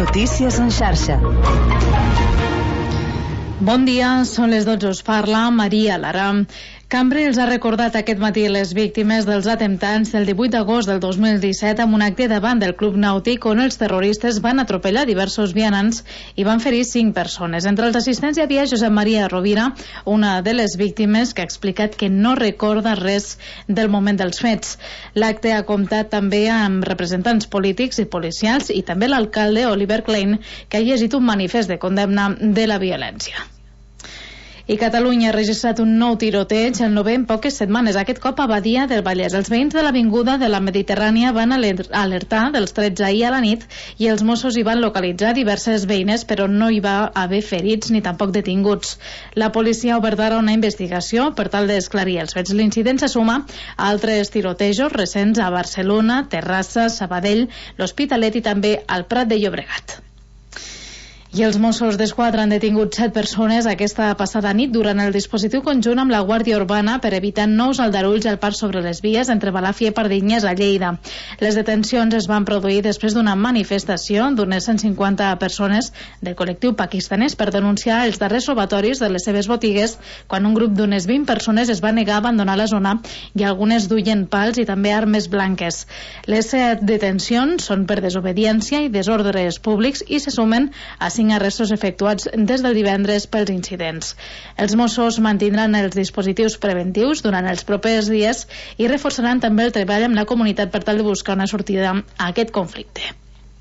Notícies en xarxa. Bon dia, són les 12, us parla Maria Lara. Cambrils ha recordat aquest matí les víctimes dels atemptats del 18 d'agost del 2017 amb un acte davant del Club Nàutic on els terroristes van atropellar diversos vianants i van ferir 5 persones. Entre els assistents hi havia Josep Maria Rovira, una de les víctimes, que ha explicat que no recorda res del moment dels fets. L'acte ha comptat també amb representants polítics i policials i també l'alcalde Oliver Klein, que ha llegit un manifest de condemna de la violència. I Catalunya ha registrat un nou tiroteig, el 9è en poques setmanes, aquest cop a Badia del Vallès. Els veïns de l'avinguda de la Mediterrània van alertar dels trets ahir a la nit i els Mossos hi van localitzar diverses veïnes, però no hi va haver ferits ni tampoc detinguts. La policia ha obert ara una investigació per tal d'esclarir els fets. L'incident se suma a altres tirotejos recents a Barcelona, Terrassa, Sabadell, l'Hospitalet i també al Prat de Llobregat. I els Mossos d'Esquadra han detingut 7 persones aquesta passada nit durant el dispositiu conjunt amb la Guàrdia Urbana per evitar nous aldarulls al parc sobre les vies entre Balàfia i Pardinyes a Lleida. Les detencions es van produir després d'una manifestació d'unes 150 persones del col·lectiu pakistanès per denunciar els darrers robatoris de les seves botigues, quan un grup d'unes 20 persones es va negar a abandonar la zona i algunes duien pals i també armes blanques. Les 7 detencions són per desobediència i desordres públics i se sumen a 5 arrestos efectuats des del divendres pels incidents. Els Mossos mantindran els dispositius preventius durant els propers dies i reforçaran també el treball amb la comunitat per tal de buscar una sortida a aquest conflicte.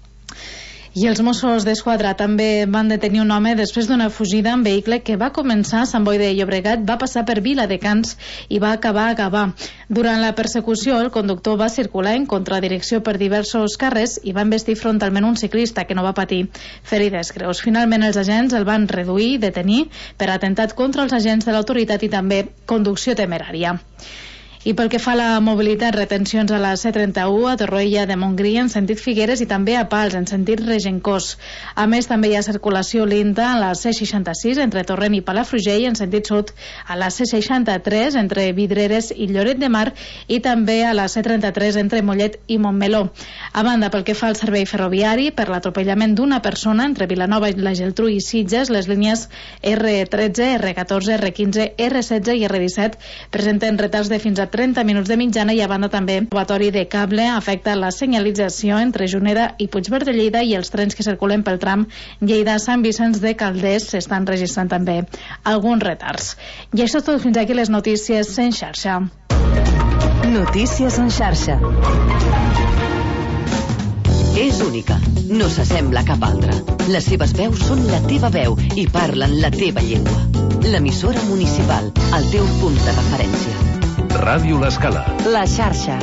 I els Mossos d'Esquadra també van detenir un home després d'una fugida en vehicle que va començar a Sant Boi de Llobregat, va passar per Viladecans i va acabar a Gavà. Durant la persecució, el conductor va circular en contradirecció per diversos carrers i va embestir frontalment un ciclista que no va patir ferides greus. Finalment, els agents el van reduir i detenir per atemptat contra els agents de l'autoritat i també conducció temerària. I pel que fa a la mobilitat, retencions a la C31 a Torroella de Montgrí en sentit Figueres i també a Pals en sentit Regencós. A més, també hi ha circulació lenta a la C66 entre Torrent i Palafrugell en sentit sud, a la C63 entre Vidreres i Lloret de Mar i també a la C33 entre Mollet i Montmeló. A banda, pel que fa al servei ferroviari, per l'atropellament d'una persona entre Vilanova i la Geltrú i Sitges, les línies R13, R14, R15, R16 i R17 presenten retards de fins a 30 minuts de mitjana i a banda també el robatori de cable afecta la senyalització entre Juneda i Puigverd de Lleida i els trens que circulen pel tram Lleida-Sant Vicenç de Calders s'estan registrant també alguns retards. I això és tot, fins aquí les notícies en xarxa. Notícies en xarxa. És única, no s'assembla a cap altra. Les seves veus són la teva veu i parlen la teva llengua. L'emissora municipal, el teu punt de referència. Ràdio L'Escala. La xarxa.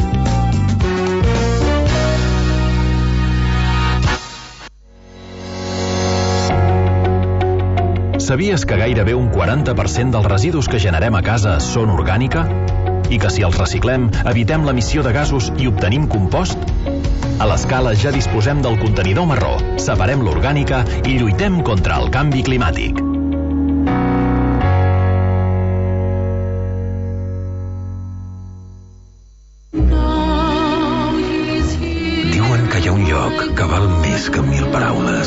Sabies que gairebé un 40% dels residus que generem a casa són orgànica? I que si els reciclem, evitem l'emissió de gasos i obtenim compost? A l'Escala ja disposem del contenidor marró, separem l'orgànica i lluitem contra el canvi climàtic. Diuen que hi ha un lloc que val més que 1000 paraules.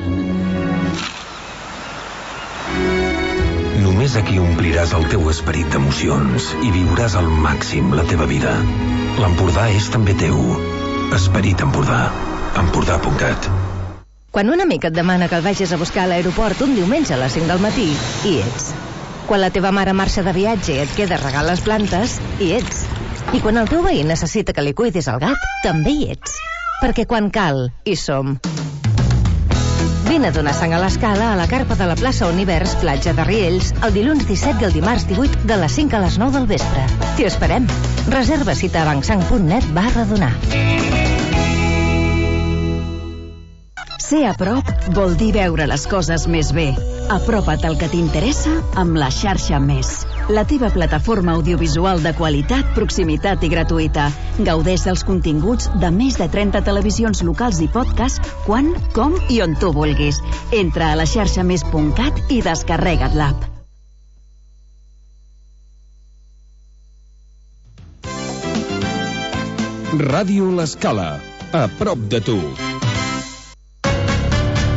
Només aquí ompliràs el teu esperit d'emocions i viuràs al màxim la teva vida. L'Empordà és també teu. Esperit Empordà. Empordà.cat. Quan un amic et demana que el vagis a buscar a l'aeroport un diumenge a les 5 del matí, hi ets. Quan la teva mare marxa de viatge i et queda regar les plantes, hi ets. I quan el teu veí necessita que li cuidis el gat, també hi ets. Perquè quan cal, hi som. Vine a donar sang a l'Escala a la carpa de la plaça Univers, platja de Riells, el dilluns 17 i el dimarts 18 de les 5 a les 9 del vespre. T'hi esperem. Reserva cita a bancsang.net/donar. Ser a prop vol dir veure les coses més bé. Apropa't al que t'interessa amb la xarxa Més. La teva plataforma audiovisual de qualitat, proximitat i gratuïta. Gaudeix dels continguts de més de 30 televisions locals i podcast quan, com i on tu vulguis. Entra a la xarxamés.cat i descarrega't l'app. Ràdio L'Escala, a prop de tu.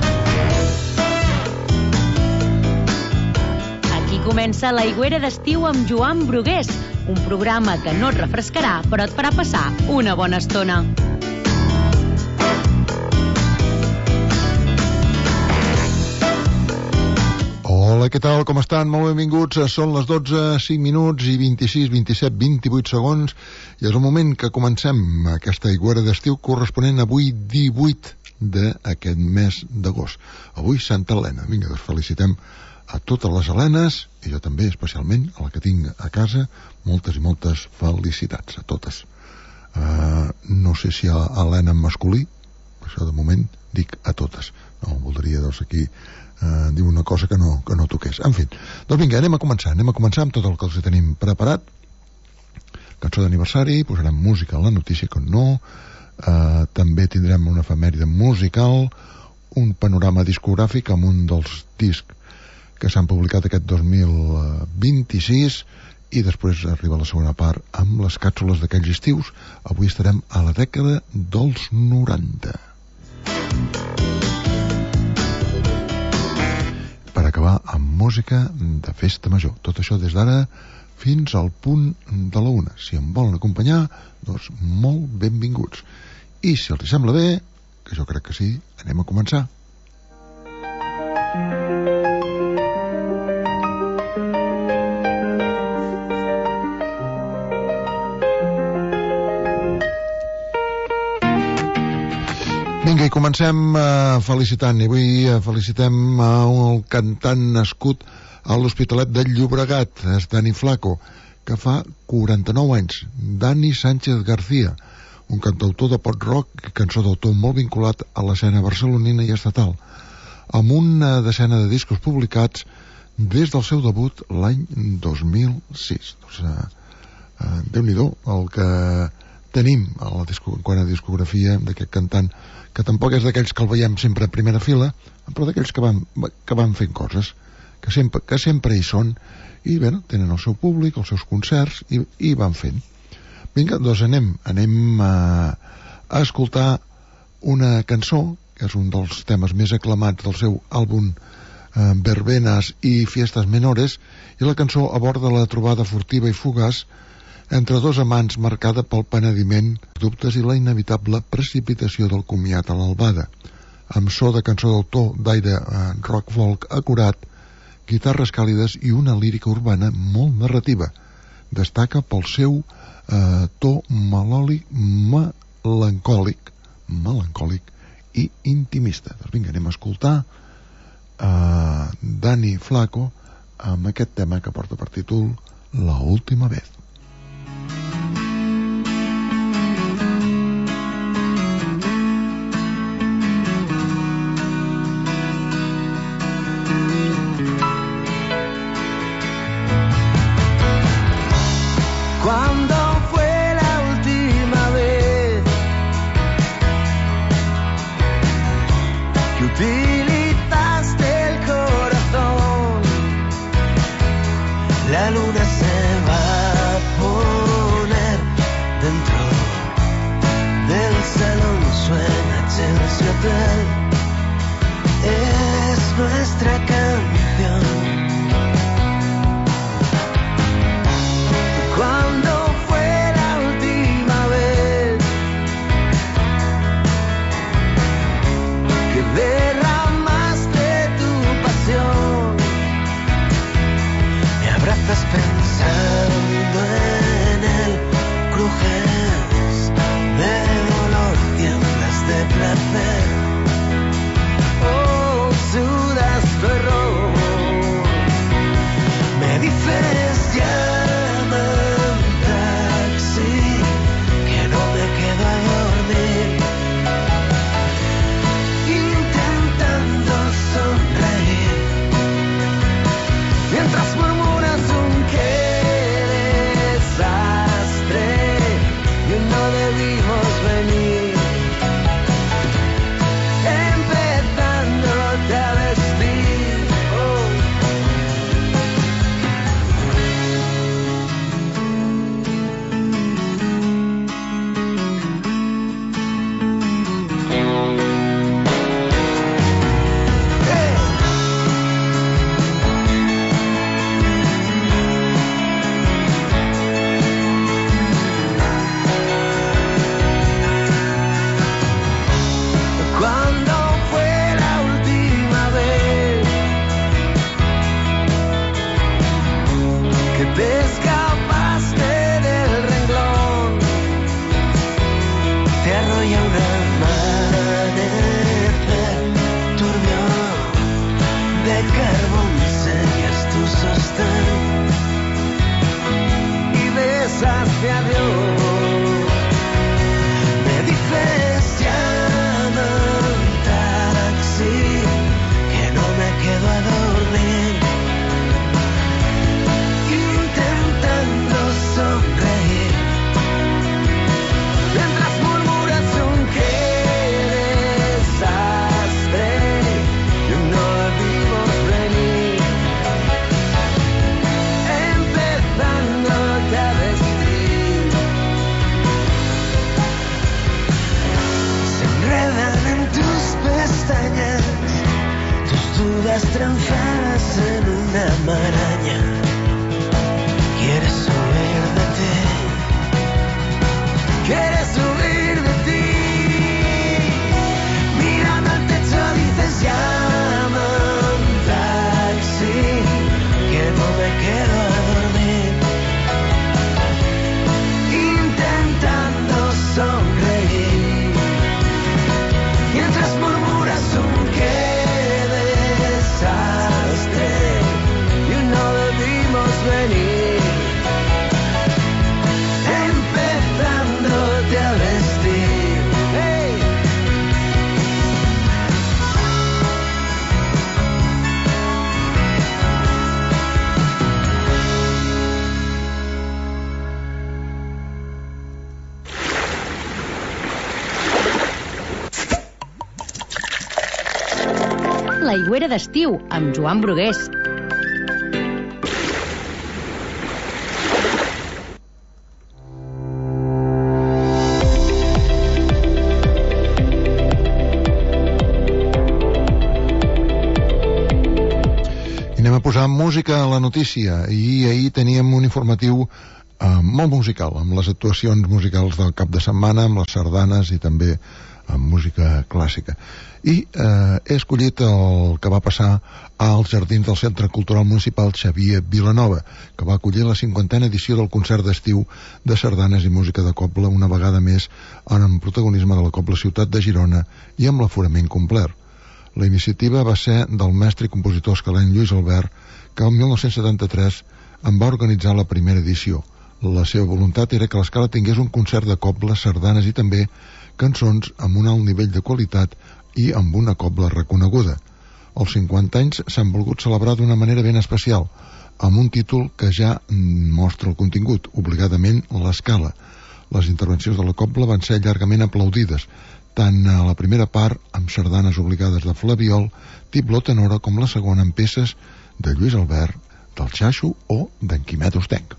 comença l'Aigüera d'estiu amb Joan Brugués, un programa que no et refrescarà, però et farà passar una bona estona. Hola, què tal? Com estan? Molt benvinguts. Són les 12, 5 minuts i 26, 27, 28 segons i és el moment que comencem aquesta aigüera d'estiu corresponent avui 18 d'aquest mes d'agost. Avui Santa Helena. Vinga, doncs felicitem a totes les Helenes i jo també, especialment a la que tinc a casa, moltes i moltes felicitats a totes. No sé si a Helena en masculí, això de moment dic a totes. No, voldria doncs aquí diu una cosa que no toqués. En fi, doncs vinga, anem a començar amb tot el que els tenim preparat. Cançó d'aniversari, posarem música a la notícia, com no, també tindrem una efemèride musical, un panorama discogràfic amb un dels discs que s'han publicat aquest 2026 i després arriba la segona part amb les càpsules d'aquells estius. Avui estarem a la dècada dels 90. Per acabar amb música de festa major. Tot això des d'ara fins al punt de la 1. Si em volen acompanyar, doncs molt benvinguts. I si els sembla bé, que jo crec que sí, anem a començar. Vinga, i comencem felicitant, i avui felicitem un cantant nascut a l'Hospitalet de Llobregat, és Dani Flaco, que fa 49 anys, Dani Sánchez García, un cantautor de pop-rock i cançó d'autor molt vinculat a l'escena barcelonina i estatal, amb una decena de discos publicats des del seu debut l'any 2006. Doncs, Déu-n'hi-do el que tenim quant a discografia d'aquest cantant, que tampoc és d'aquells que el veiem sempre a primera fila, però d'aquells que van fent coses, que sempre hi són, i bé, tenen el seu públic, els seus concerts, i van fent. Vinga, doncs anem a escoltar una cançó, que és un dels temes més aclamats del seu àlbum Verbenas i Fiestas Menores, i la cançó aborda la trobada furtiva i fugaç entre dos amants marcada pel penediment, dubtes i la inevitable precipitació del comiat a l'albada. Amb so de cançó d'autor d'aire rock folk acurat, guitarres càlides i una lírica urbana molt narrativa. Destaca pel seu to melancòlic i intimista. Doncs vinga, anem a escoltar Dani Flaco amb aquest tema que porta per títol La última vez. La luna se va destrozas en una maraña. Quieres huir de ti, quieres huir de ti. Mirando al techo dices llama un taxi, que no me quedo a dormir. Intentando sonreír, mientras murmuras un qué desastre y no debimos venir, empezándote a vestir. ¡Hey! L'aigüera d'estiu, amb Joan Brugués. I anem a posar música a la notícia. I ahir teníem un informatiu molt musical, amb les actuacions musicals del cap de setmana, amb les sardanes i també amb música clàssica. I he escollit el que va passar als jardins del Centre Cultural Municipal Xavier Vilanova, que va acollir la 50a edició del concert d'estiu de sardanes i música de cobla, una vegada més amb protagonisme de la Cobla Ciutat de Girona i amb l'aforament complet. La iniciativa va ser del mestre i compositor escalenc Lluís Albert, que el 1973 en va organitzar la primera edició. La seva voluntat era que l'Escala tingués un concert de cobla, sardanes i també cançons amb un alt nivell de qualitat i amb una cobla reconeguda. Els 50 anys s'han volgut celebrar d'una manera ben especial, amb un títol que ja mostra el contingut, obligadament l'Escala. Les intervencions de la cobla van ser llargament aplaudides, tant a la primera part amb sardanes obligades de Flabiol, Tibló Tenora, com la segona amb peces de Lluís Albert, del Xaixo o d'en Quimet Ostenc.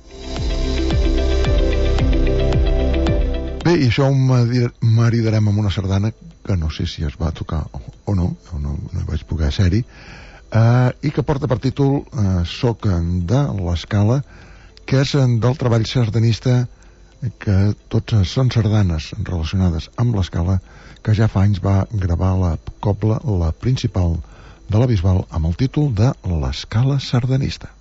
Bé, i això ho maridarem amb una sardana que no sé si es va tocar o no vaig poder ser-hi, i que porta per títol Soc de l'Escala, que és del treball sardanista, que tots són sardanes relacionades amb l'Escala, que ja fa anys va gravar la cobla, la principal de la Bisbal, amb el títol de l'Escala sardanista.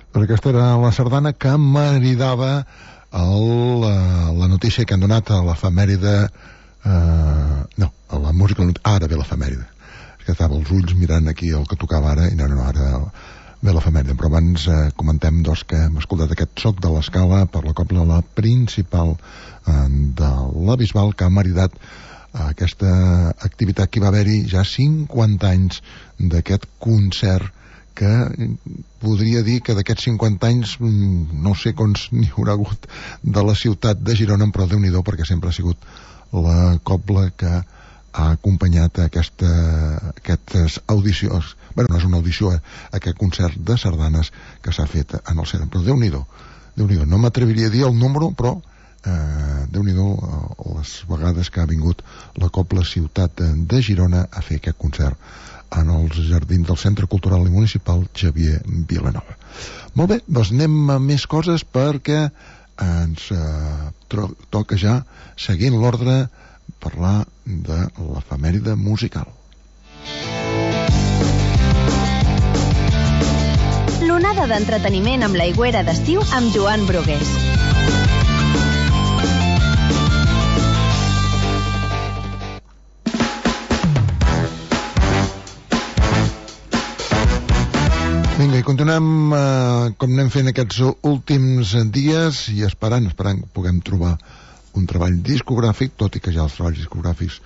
Doncs aquesta era la sardana que maridava la notícia que han donat a l'efemèride, no, a la música, ara ve l'efemèride. És que estava els ulls mirant aquí el que tocava ara, i no, ara ve l'efemèride. Però abans comentem que hem escoltat aquest Soc de l'Escala per la cobla La Principal de la Bisbal, que ha maridat aquesta activitat que va haver-hi ja 50 anys d'aquest concert, que podria dir que d'aquests 50 anys no sé quants n'hi haurà hagut de la ciutat de Girona, però Déu-n'hi-do, perquè sempre ha sigut la cobla que ha acompanyat aquestes audicions. Bé, no és una audició, aquest concert de sardanes que s'ha fet en el CERN, però Déu-n'hi-do, no m'atreviria a dir el número, però Déu-n'hi-do les vegades que ha vingut la cobla ciutat de Girona a fer aquest concert en els jardins del Centre Cultural i Municipal Xavier Vilanova. Molt bé, doncs anem a més coses, perquè ens toca ja, seguint l'ordre, parlar de l'efemèride musical. L'onada d'entreteniment amb l'Aigüera d'estiu amb Joan Brugués. Vinga, i continuem com anem fent aquests últims dies, i esperant que puguem trobar un treball discogràfic, tot i que ja els treballs discogràfics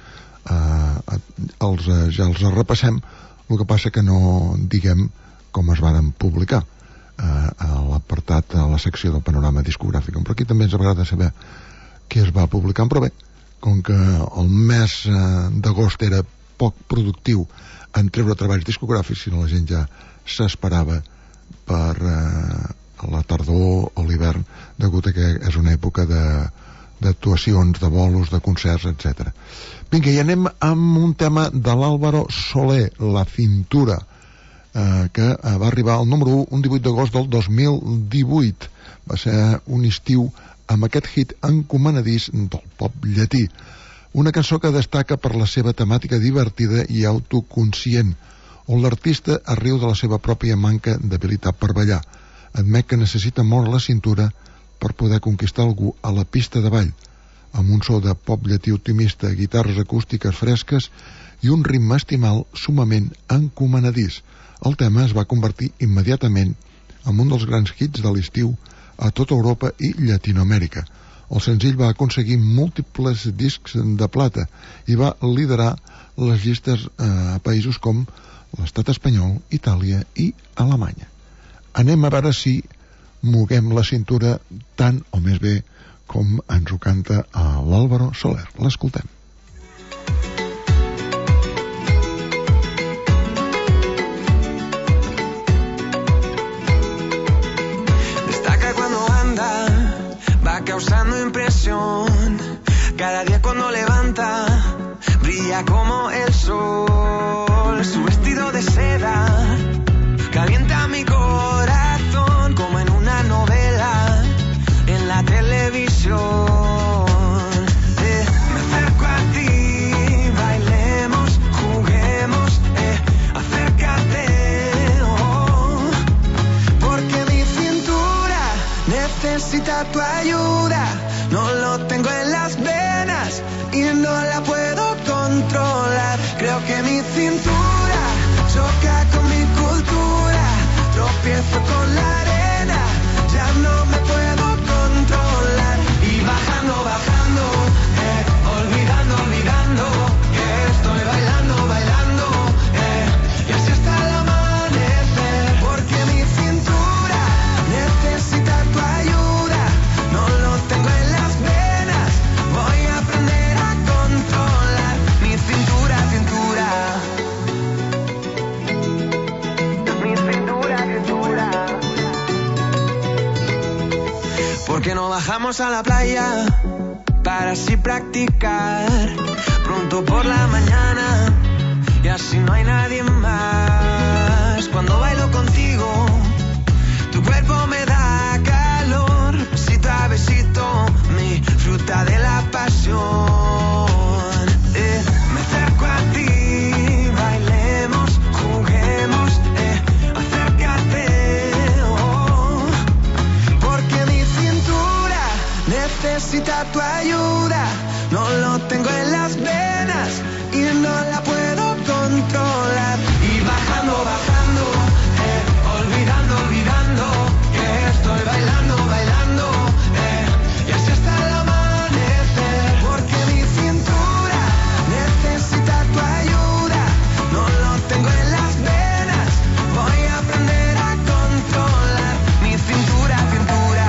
ja els repassem. El que passa que no diguem com es varen publicar a l'apartat, a la secció del panorama discogràfic. Però aquí també ens agrada saber què es va publicar. Però bé, com que el mes d'agost era poc productiu en treure treballs discogràfics, sinó la gent ja s'esperava per la tardor o l'hivern, degut a que és una època d'actuacions, de bolos, de concerts, etc. Vinga, i anem amb un tema de l'Álvaro Soler, La Cintura, que va arribar al número 1 un 18 d'agost del 2018. Va ser un estiu amb aquest hit encomanadís del pop llatí. Una cançó que destaca per la seva temàtica divertida i autoconscient, on l'artista es riu de la seva pròpia manca d'habilitat per ballar. Admet que necessita molt la cintura per poder conquistar algú a la pista de ball, amb un so de pop llatí optimista, guitarres acústiques fresques i un ritme estimal sumament encomanadís. El tema es va convertir immediatament en un dels grans hits de l'estiu a tota Europa i Llatinoamèrica. El senzill va aconseguir múltiples discs de plata i va liderar les llistes a països com l'estat espanyol, Itàlia i Alemanya. Anem a veure si moguem la cintura tant o més bé com ens ho canta l'Álvaro Soler. L'escoltem. Destaca cuando anda, va causando impresión. Cada día cuando levanta, brilla como el sol. Su vestido de seda calienta mi corazón como en una novela en la televisión. Me acerco a ti, bailemos, juguemos, acércate, porque mi cintura necesita tu ayuda. No lo tengo en las venas y no la puedo controlar. Creo que mi cintura choca con mi cultura. Tropiezo con la arena, ya no me puedo controlar. Y bajando, bajando, olvidando, olvidando, que estoy bailando, bailando, y así hasta el amanecer. Porque mi cintura necesita tu ayuda. No lo tengo en las venas, voy a aprender a controlar mi cintura, cintura. Mi cintura, cintura. ¿Por qué no bajamos a la playa para así practicar pronto por la mañana y así no hay nadie más? Cuando bailo contigo, tu cuerpo me da calor, besito a besito, mi fruta de la pasión. Me acerco a ti, bailemos, juguemos, acércate, necesita tu ayuda. No lo tengo en las venas y no la puedo controlar. Y bajando, bajando, olvidando, olvidando que estoy bailando, bailando, y así hasta el amanecer. Porque mi cintura necesita tu ayuda. No lo tengo en las venas, voy a aprender a controlar mi cintura, cintura.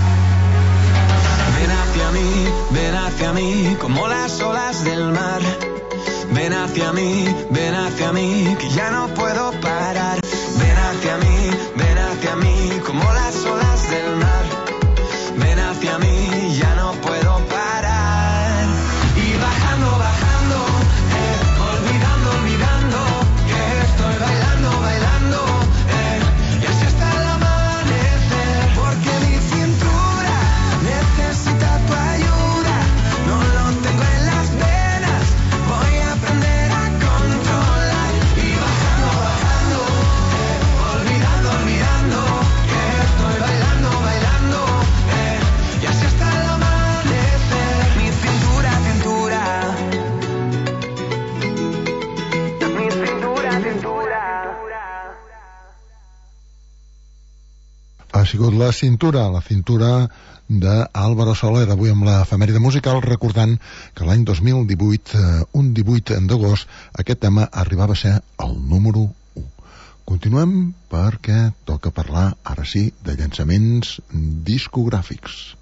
Ven hacia mí, como las olas del mar. Ven hacia mí, que ya no puedo parar. Ven hacia mí, como las olas del mar. Ven hacia mí, ya no puedo parar. Y bajando, bajando, olvidando, olvidando que estoy bailando, bailando, y así hasta el amanecer. Porque mi cintura necesita tu ayuda. No lo tengo en las venas, voy a aprender a controlar. Y bajando, bajando, olvidando, olvidando que estoy bailando, bailando, y así hasta el amanecer. Mi cintura, cintura. Mi cintura, cintura. Ha sigut la cintura d'Álvaro Soler, avui amb l'efemèride musical, recordant que l'any 2018, un 18 d'agost, aquest tema arribava a ser el número 1. Continuem perquè toca parlar, ara sí, de llançaments discogràfics.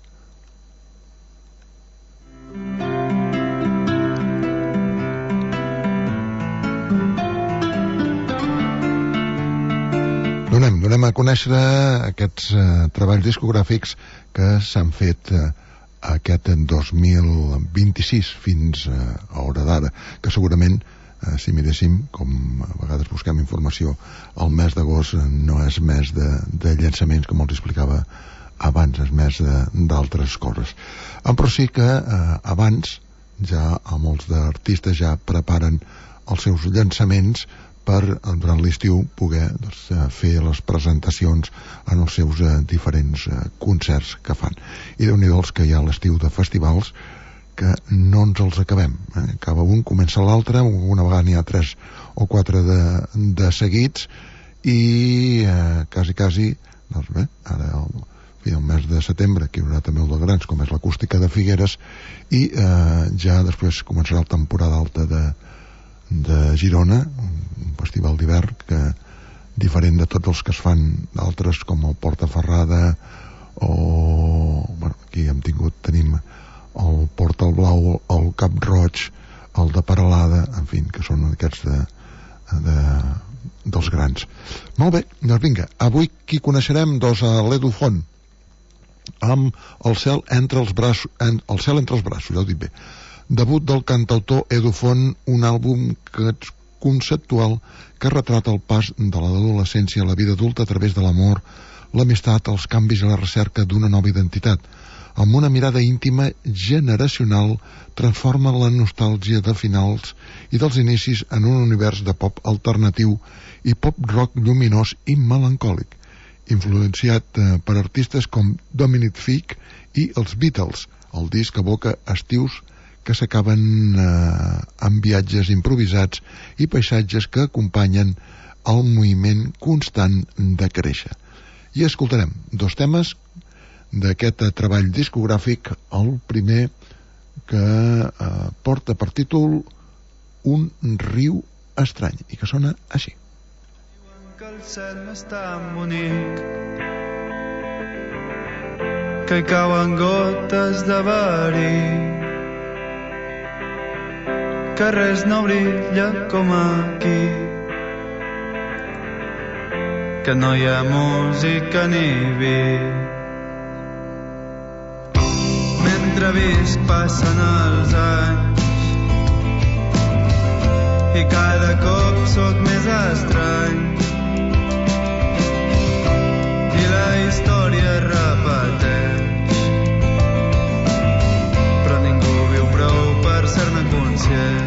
Donem a conèixer aquests treballs discogràfics que s'han fet aquest 2026 fins a hora d'ara, que segurament, si miréssim, com a vegades busquem informació, el mes d'agost no és mes de llançaments, com els explicava abans, és mes d'altres coses. Però sí que abans ja molts d'artistes ja preparen els seus llançaments per, durant l'estiu, poder fer les presentacions en els seus diferents concerts que fan. I Déu-n'hi-do els que hi ha a l'estiu de festivals que no ens els acabem. Acaba un, comença l'altre, una vegada n'hi ha 3 o 4 de seguits i quasi, doncs bé, ara el mes de setembre, que hi haurà també el de grans, com és l'acústica de Figueres, i ja després començarà la temporada alta de Girona, un festival d'hivern que diferent de tots els que es fan d'altres, com el Portaferrada o aquí tenim el Portal Blau, el Cap Roig, el de Peralada, en fi, que són aquests dels grans. Molt bé, doncs vinga, avui qui coneixerem? Doncs a l'Edu Font, amb El cel entre els braços, ja ho dic bé. Debut del cantautor Edu Font, un àlbum conceptual que retrata el pas de l'adolescència a la vida adulta a través de l'amor, l'amistat, els canvis i la recerca d'una nova identitat. Amb una mirada íntima, generacional, transforma la nostàlgia de finals i dels inicis en un univers de pop alternatiu i pop rock lluminós i melancòlic, influenciat per artistes com Dominic Fike i els Beatles. El disc evoca estius que s'acaben amb viatges improvisats i paisatges que acompanyen el moviment constant de créixer. I escoltarem 2 temes d'aquest treball discogràfic, el primer que porta per títol Un riu estrany i que sona així. Diuen que el cel no és tan bonic, que hi cauen gotes de verí, que res no brilla com aquí, que no hi ha música ni vi. Mentre visc passen els anys i cada cop sóc més estrany i la història es repeteix, però ningú viu prou per ser-ne conscient.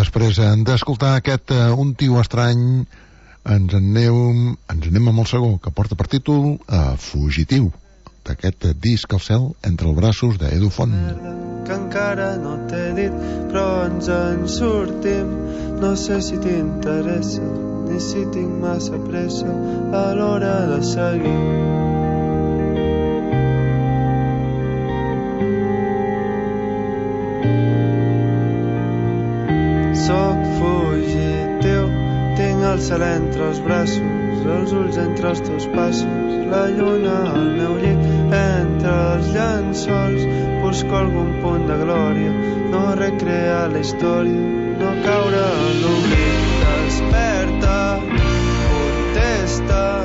després d'escoltar aquest Un tio estrany, ens anem amb el segon, que porta per títol Fugitiu, d'aquest disc al cel entre els braços d'Edu Font. Que encara no t'he dit, però ens en sortim. No sé si t'interessa, ni si tinc massa pressa a l'hora de seguir. Soc fugitiu, tinc el cel entre els braços, els ulls entre els teus passos, la lluna al meu llit, entre els llençols, busco algun punt de glòria, no recrear la història, no caure en l'oblit. Desperta, contesta,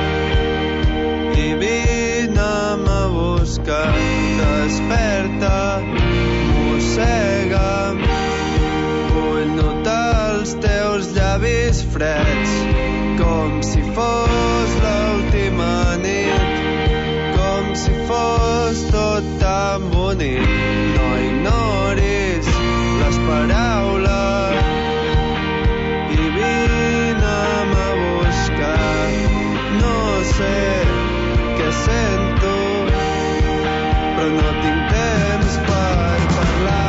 i vine'm a buscar. Desperta, mossega'm, vull notar els teus llavis freds, com si fos l'última nit, com si fos tot tan bonic. No ignoris les paraules i vine'm a buscar. No sé què sento, però no tinc temps per parlar.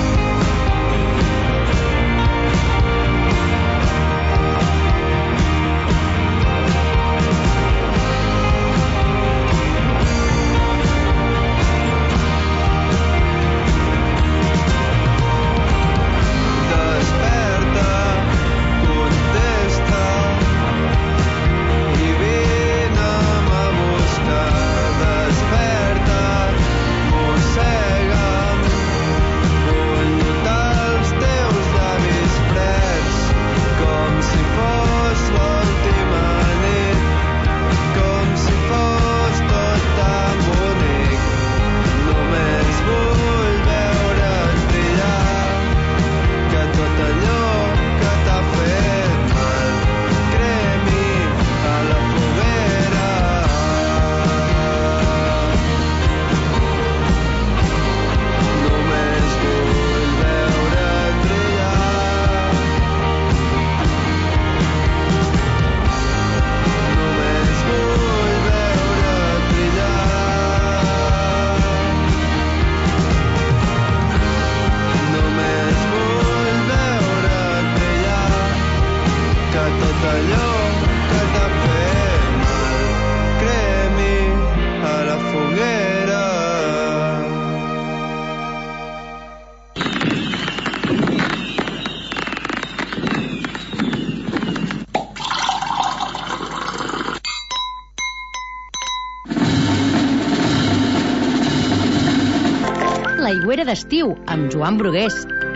L'aigüera d'estiu, amb Joan Brugués.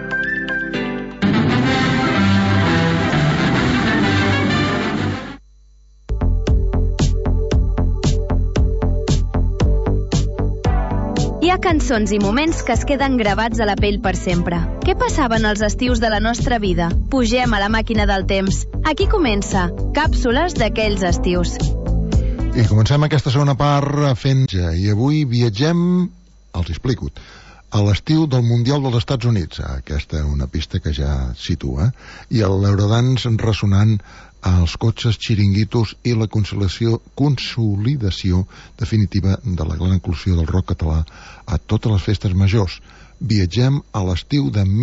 Hi ha cançons i moments que es queden gravats a la pell per sempre. Què passaven els estius de la nostra vida? Pugem a la màquina del temps. Aquí comença Càpsules d'aquells estius. I comencem aquesta segona part fent... I avui viatgem, els explico, a l'estiu del Mundial dels Estats Units. Aquesta és una pista que ja situa. I l'Eurodance ressonant als cotxes, xiringuitos i la consolidació definitiva de la gran inclusió del rock català a totes les festes majors. Viatgem a l'estiu de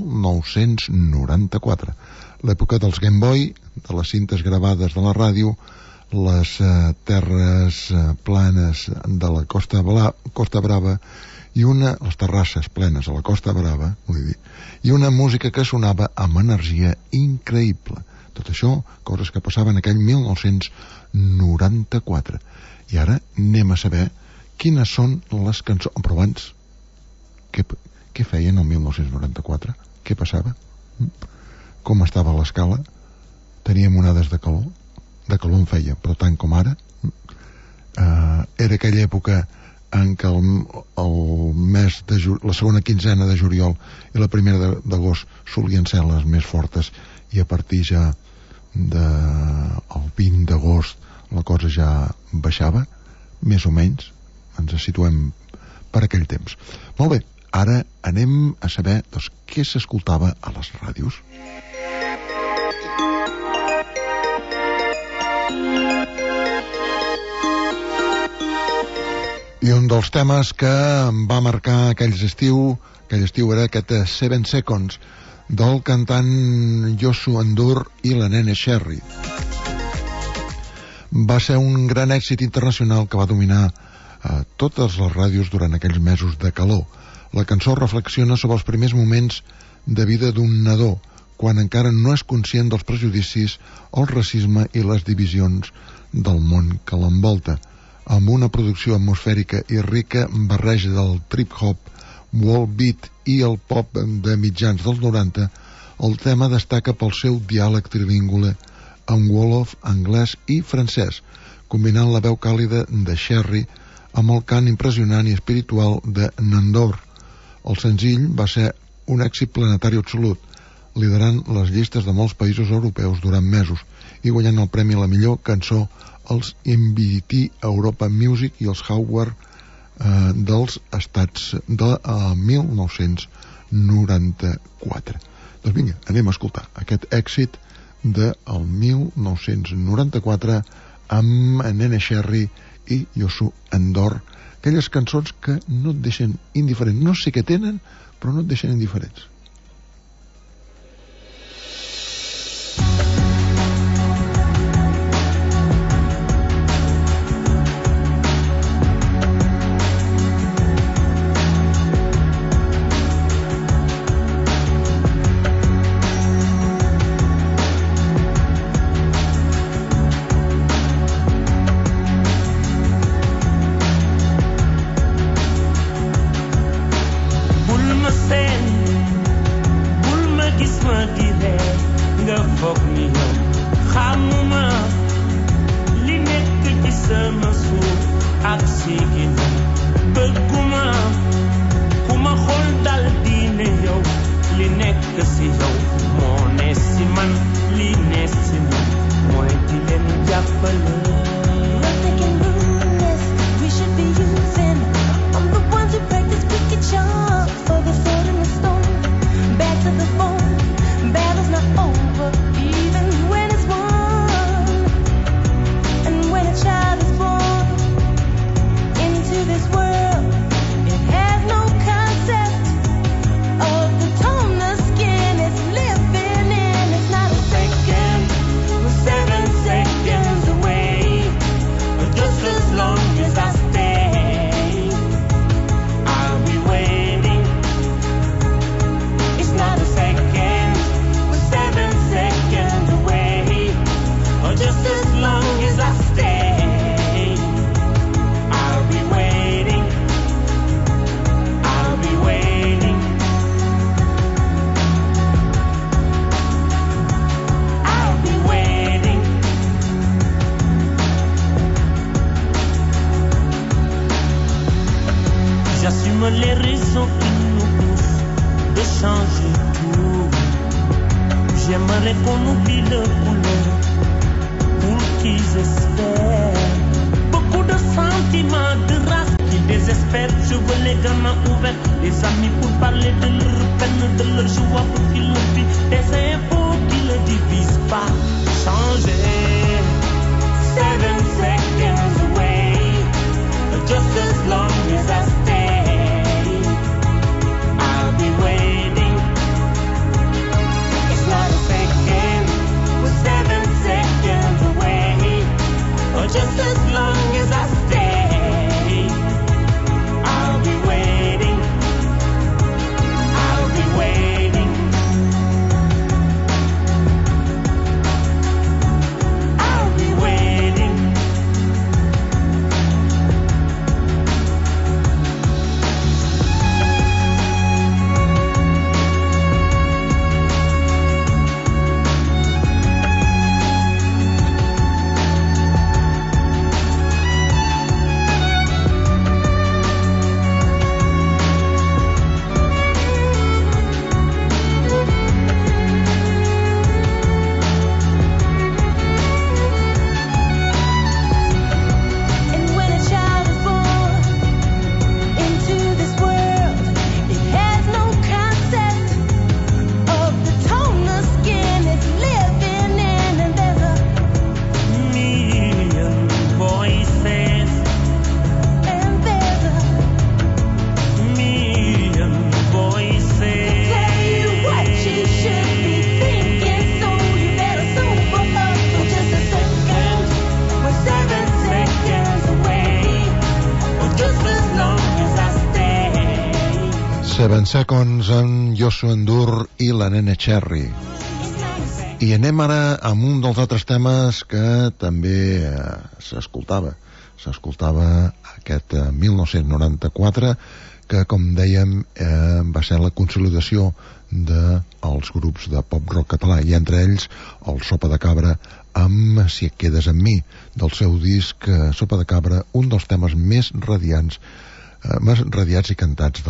1994, l'època dels Game Boy, de les cintes gravades de la ràdio, les terres planes de la Costa Brava i les terrasses plenes a la Costa Brava, vull dir, i una música que sonava amb energia increïble. Tot això, coses que passaven aquell 1994. I ara anem a saber quines són les cançons... Però abans, què feien el 1994? Què passava? Com estava l'escala? Teníem onades de calor? De calor en feia, però tant com ara. Era aquella època en què el mes de la segona quinzena de juliol i la primera d'agost solien ser les més fortes, i a partir ja del 20 d'agost la cosa ja baixava, més o menys. Ens situem per aquell temps. Molt bé, Ara anem a saber què s'escoltava a les ràdios. I un dels temes que va marcar aquell estiu era aquest 7 Seconds del cantant Yosu Endur i la Nene Cherry. Va ser un gran èxit internacional que va dominar totes les ràdios durant aquells mesos de calor. La cançó reflexiona sobre els primers moments de vida d'un nadó, quan encara no és conscient dels prejudicis, el racisme i les divisions del món que l'envolta. Amb una producció atmosfèrica i rica barreja del trip-hop, world beat i el pop de mitjans dels 90, el tema destaca pel seu diàleg trilingüe en wolof, anglès i francès, combinant la veu càlida de Cherry amb el cant impressionant i espiritual de Nandor. El senzill va ser un èxit planetari absolut, liderant les llistes de molts països europeus durant mesos i guanyant el premi a la millor cançó als MBT Europa Music i els Howard dels Estats de 1994. Doncs vinga, anem a escoltar aquest èxit del 1994 amb Nene Cherry i Yosu Endur, aquelles cançons que no et deixen indiferent. No sé què tenen, però no et deixen indiferents. 7 Seconds amb Yosu Endur i la Nene Cherry. I anem ara amb un dels altres temes que també s'escoltava aquest 1994, que, com dèiem, va ser la consolidació dels grups de pop-rock català, i entre ells el Sopa de Cabra amb Si et quedes amb mi, del seu disc Sopa de Cabra, un dels temes més radiats i cantats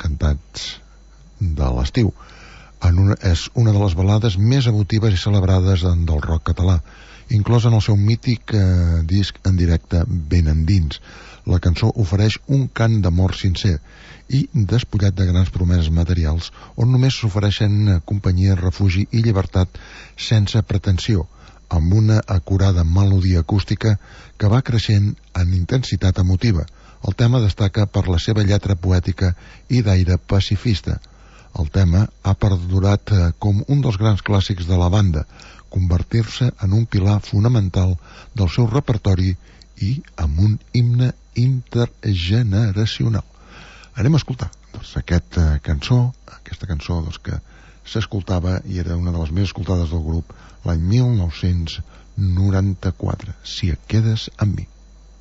de l'estiu. És una de les balades més emotives i celebrades del rock català, inclòs en el seu mític disc en directe Ben Endins. La cançó ofereix un cant d'amor sincer i despullat de grans promeses materials, on només s'ofereixen companyia, refugi i llibertat sense pretensió, amb una acurada melodia acústica que va creixent en intensitat emotiva. El tema destaca per la seva lletra poètica i d'aire pacifista. El tema ha perdurat com un dels grans clàssics de la banda, convertir-se en un pilar fonamental del seu repertori i amb un himne intergeneracional. Anem a escoltar aquesta cançó que s'escoltava i era una de les més escoltades del grup l'any 1994, Si et quedes amb mi.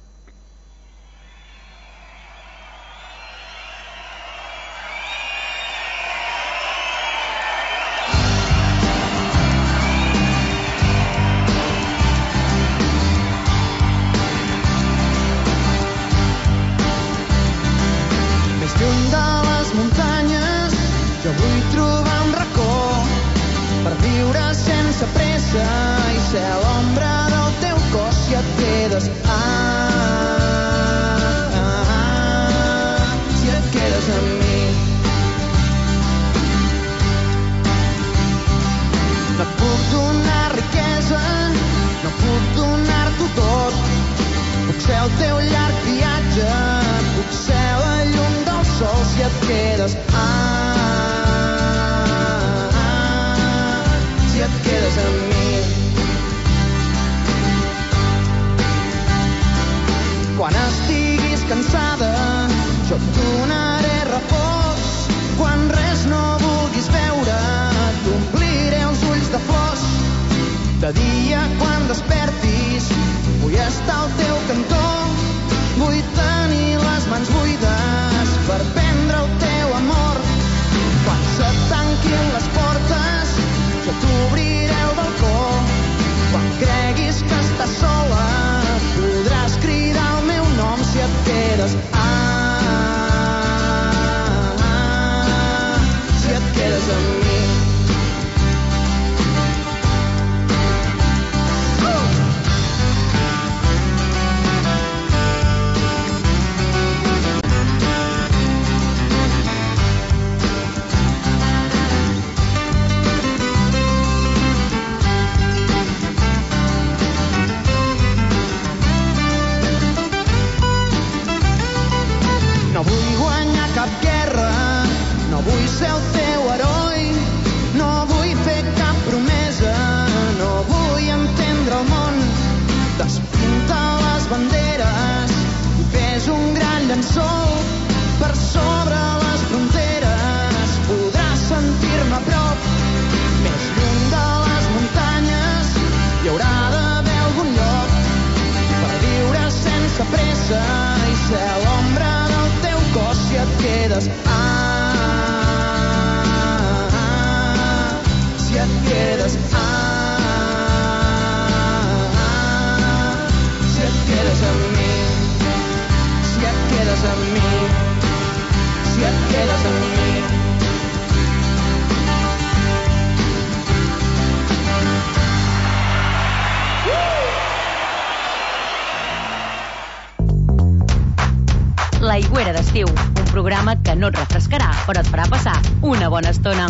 L'aigüera d'estiu, un programa que no et refrescarà, però et farà passar una bona estona.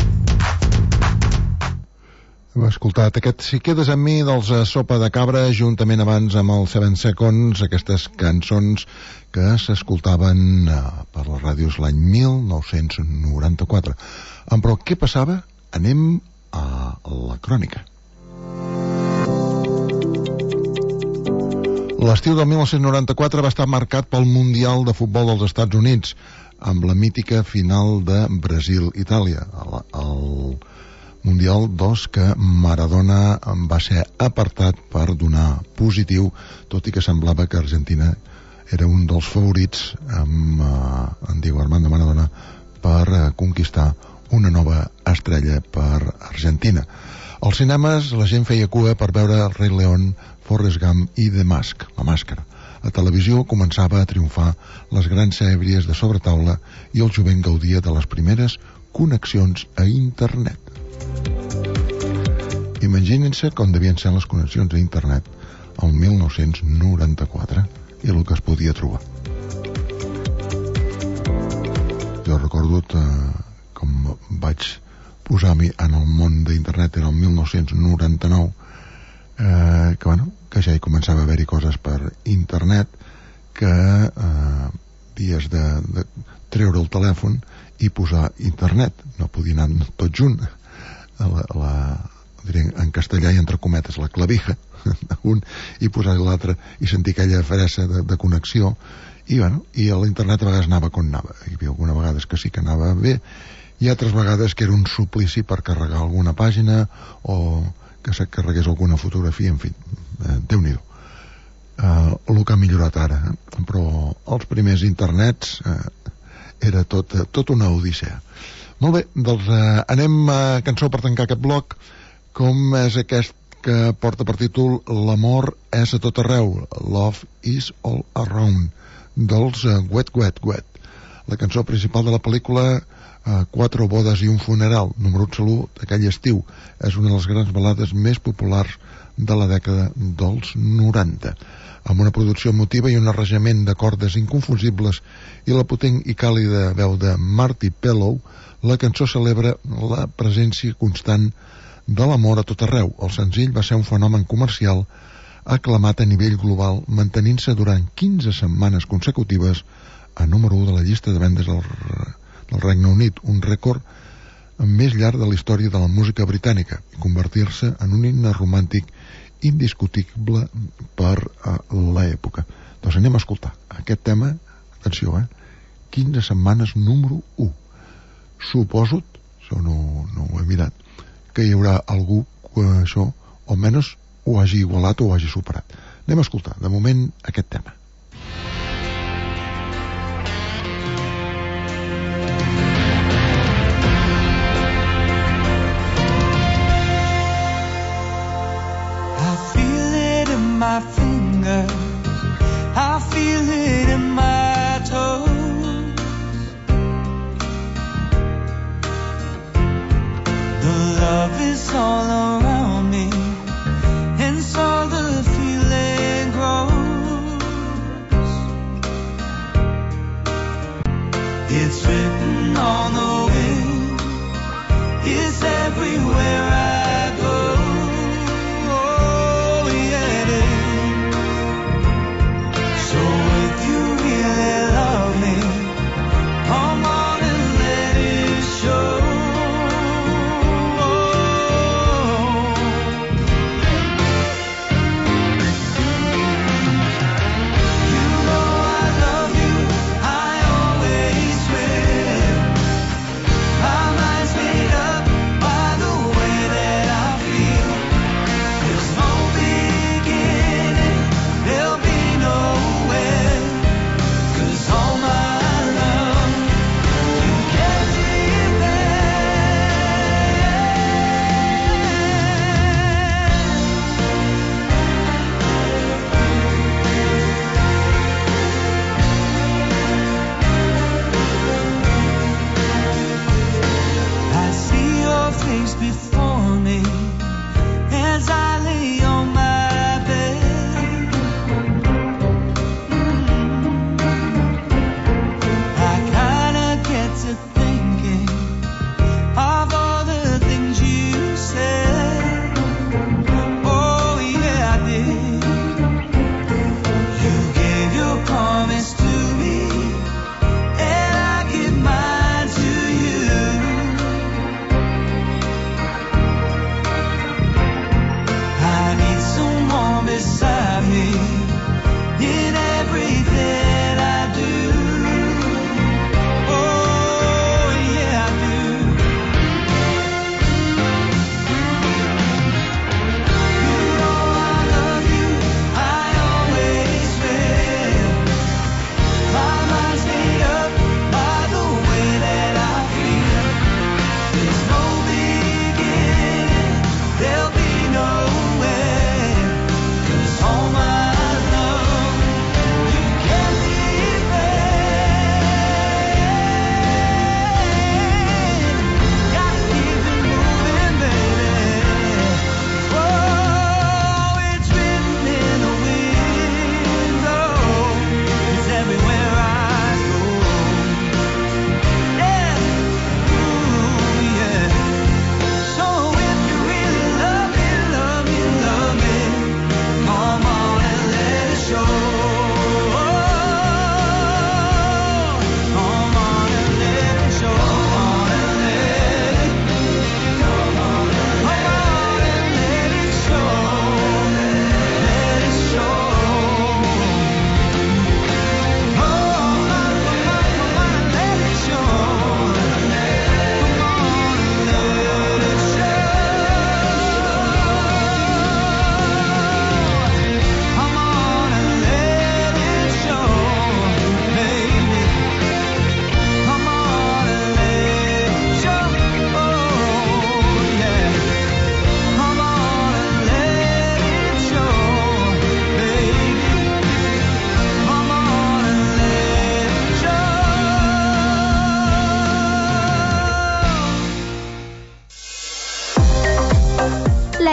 Hem escoltat aquest Si quedes amb mi dels Sopa de Cabra, juntament abans amb els 7 Seconds, aquestes cançons que s'escoltaven per les ràdios l'any 1994. Però què passava? Anem a la crònica. L'estiu del 1994 va estar marcat pel Mundial de Futbol dels Estats Units, amb la mítica final de Brasil-Itàlia, el Mundial 2, que Maradona va ser apartat per donar positiu, tot i que semblava que Argentina era un dels favorits amb en Diego Armando Maradona per conquistar una nova estrella per Argentina. Als cinemes la gent feia cua per veure El Rei León, Forrest Gump i The Mask, La Màscara. A televisió començava a triomfar les grans sèries de sobretaula i el jovent gaudia de les primeres connexions a internet. Imaginin-se com devien ser les connexions a internet el 1994 i el que es podia trobar. Jo recordo com vaig posar-m'hi en el món d'internet era el 1999, que ja hi començava a haver-hi coses per internet, que havies de treure el telèfon i posar internet, no podia anar tot junt, en castellà i entre cometes la clavija un i posar l'altre i sentir aquella fressa de connexió i l'internet a vegades anava com anava. Hi havia algunes vegades que sí que anava bé i altres vegades que era un suplici per carregar alguna pàgina o que se carregués alguna fotografia, en fi, Déu-n'hi-do. El que ha millorat ara, però els primers internets era tot una odissea. Molt bé, doncs anem a cançó per tancar aquest bloc, com és aquest que porta per títol L'amor és a tot arreu, Love is all around, dels Wet Wet Wet. La cançó principal de la pel·lícula Quatre bodes i un funeral, número 1 d'aquell estiu. És una de les grans balades més populars de la dècada dels 90. Amb una producció emotiva i un arranjament de cordes inconfusibles i la potent i càlida veu de Marty Pellow, la cançó celebra la presència constant de l'amor a tot arreu. El senzill va ser un fenomen comercial aclamat a nivell global, mantenint-se durant 15 setmanes consecutives a número 1 de la llista de vendes del Regne Unit, un rècord més llarg de la història de la música britànica, i convertir-se en un himne romàntic indiscutible per l'època. Doncs anem a escoltar aquest tema, atenció, 15 setmanes número 1. Suposo, això no ho he mirat, que hi haurà algú que això, o almenys ho hagi igualat o ho hagi superat. Anem a escoltar, de moment, aquest tema. My fingers, I feel it in my toes. The love is all around me, and so the feeling grows. It's written on the wind, it's everywhere I go. Swear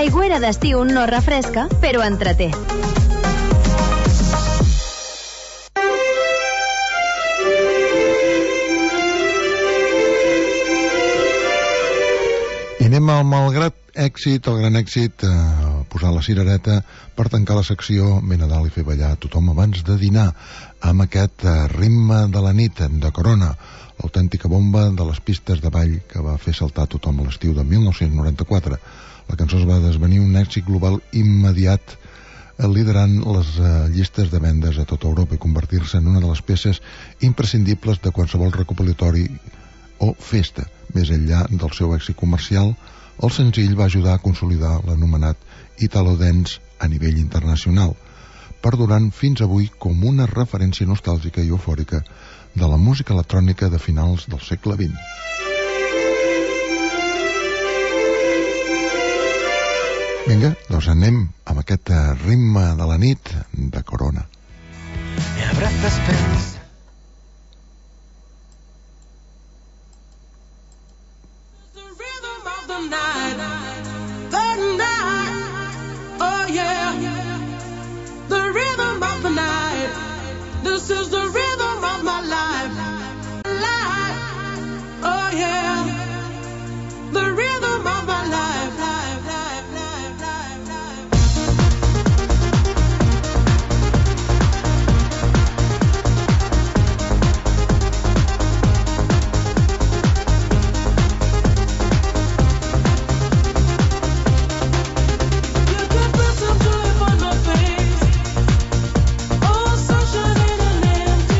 L'aigüera d'estiu no refresca, però entreté. I anem al malgrat èxit, el gran èxit, posar la cirereta per tancar la secció Ben Nadal i fer ballar tothom abans de dinar amb aquest ritme de la nit de Corona, l'autèntica bomba de les pistes de ball que va fer saltar tothom a l'estiu de 1994. La cançó es va desvenir un èxit global immediat, liderant les llistes de vendes a tota Europa i convertir-se en una de les peces imprescindibles de qualsevol recopilatori o festa. Més enllà del seu èxit comercial, el senzill va ajudar a consolidar l'anomenat Italo Dance a nivell internacional, perdurant fins avui com una referència nostàlgica i eufòrica de la música electrònica de finals del segle XX. Vinga, doncs anem amb aquest ritme de la nit de Corona. Me abrazas, pens. This is the rhythm of my life. Oh yeah, the rhythm of my life. You can put some joy upon my face. Oh, sunshine in an empty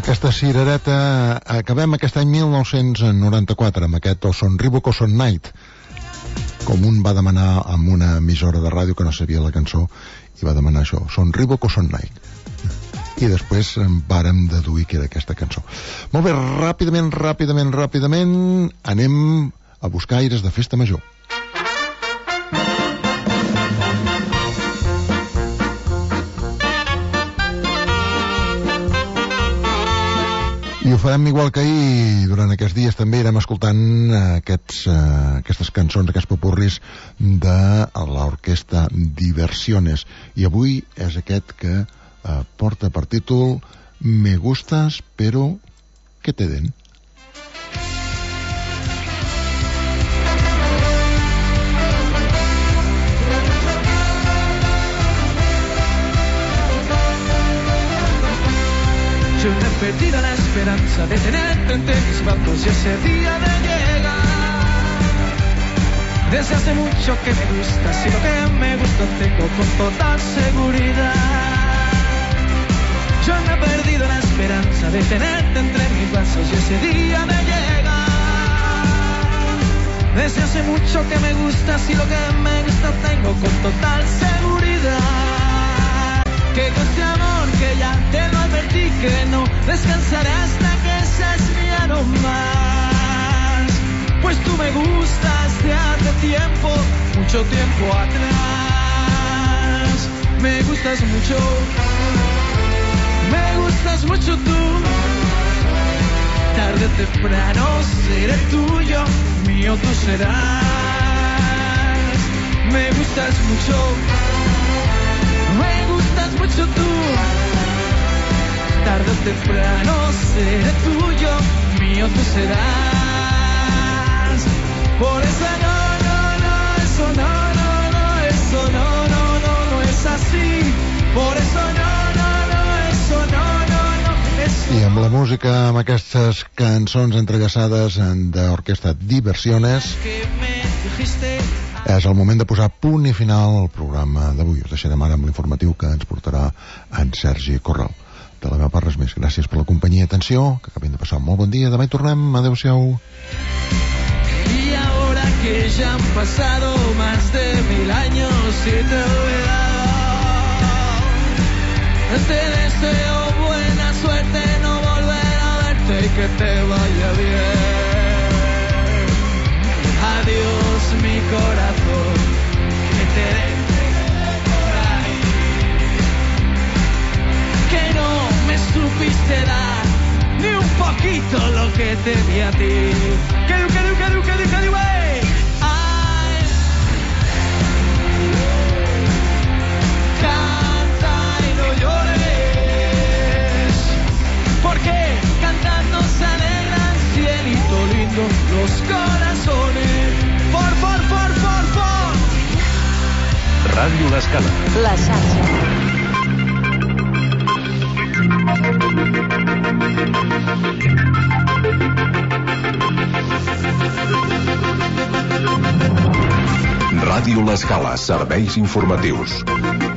Aquesta cirereta, acabem aquest any 1994 amb aquest O Son Reebok o Son Night, com un va demanar amb una emissora de ràdio que no sabia la cançó i va demanar això, Son Reebok o Son Night, i després vàrem deduir que era aquesta cançó. Molt bé, ràpidament anem a buscar aires de festa major. I ho farem igual que ahir. Durant aquests dies també irem escoltant aquestes cançons, aquests popurris de l'orquestra Diversiones. I avui és aquest que porta per títol Me gustas, pero ¿qué te den? Yo no he perdido la esperanza de tenerte entre mis brazos y ese día de llegar. Desde hace mucho que me gustas y lo que me gusta tengo con total seguridad. Yo no he perdido la esperanza de tenerte entre mis brazos y ese día de llegar. Desde hace mucho que me gustas y lo que me gusta tengo con total seguridad. Que con este amor que ya te lo advertí que no descansaré hasta que seas mía no más. Pues tú me gustas de hace tiempo, mucho tiempo atrás. Me gustas mucho tú. Tarde o temprano seré tuyo, mío tú serás. Me gustas mucho tú. Tarde o temprano seré tuyo, mío tú serás. Por eso eso no es así. Por eso eso no es así. I amb la música, amb aquestes cançons entrellaçades d'orquestra Diversiones, és el moment de posar punt i final al programa d'avui. Us deixarem ara amb l'informatiu que ens portarà en Sergi Corral. De la meva part, res més. Gràcies per la companyia i atenció, que acabin de passar un molt bon dia. Demà hi tornem. Adéu-siau. Y ahora que ya han pasado más de 1000 años y te he olvidado, te deseo buena suerte, no volver a verte y que te vaya bien. Adiós mi corazón, que te entregué por ahí, que no me supiste dar ni un poquito lo que te di a ti. Que güey. Ay, canta y no llores, porque cantando se alegran cielito lindo los corazones. Por. Ràdio L'Escala. La xarxa. Ràdio L'Escala, serveis informatius.